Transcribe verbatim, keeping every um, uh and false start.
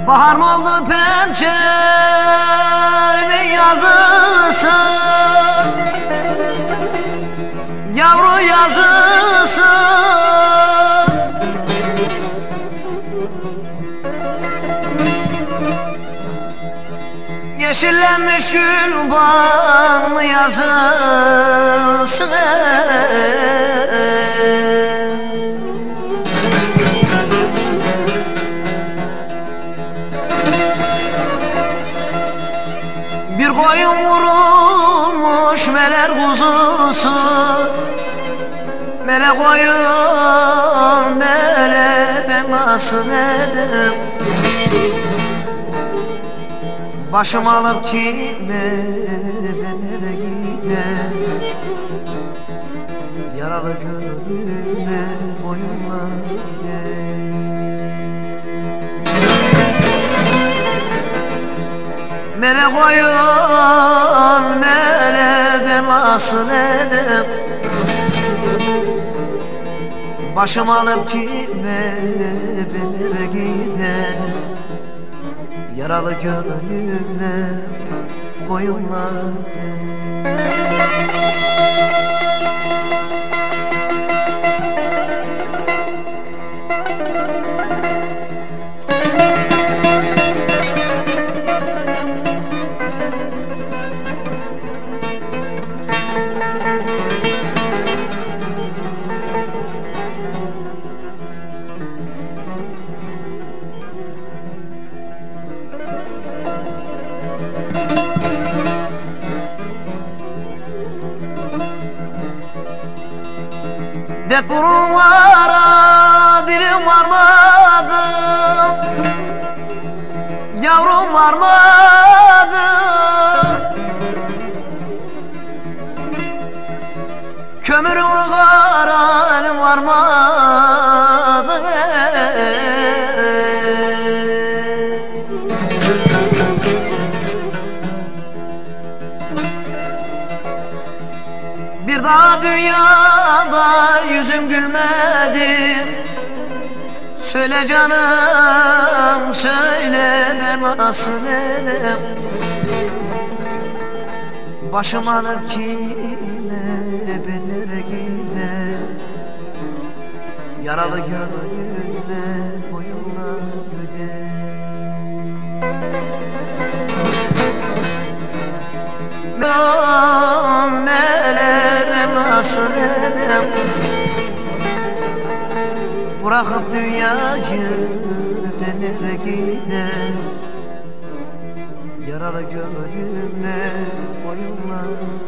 Bahar mı oldu pençemin yazısı, yavru yazısı. Yeşillenmiş gül bağımı yazısı. Bir koyun vurulmuş meler kuzusu, mele koyun mele ben nasıl edem? Başım alıp kime ben nereye gidem? Yaralı gönlüme boyunla gidem. Mele koyun mele ben nasıl edem? Başım alıp kime ben nereye gidem? Yaralı gönlüme koyunla dert burunlara dilim varmadı, yavrum varmadı. Kömürün kararım varmadı. Bir daha dünyada yüzüm gülmedi. Söyle canım söyle ben nasıl edem? Başım alıp kime ben nereye gidem? Yaralı gönlüme boyunla gidem. Melem nasıl edem? Bırakıp dünyayı ben nereye gidem? Yaralı gönlüme boyunla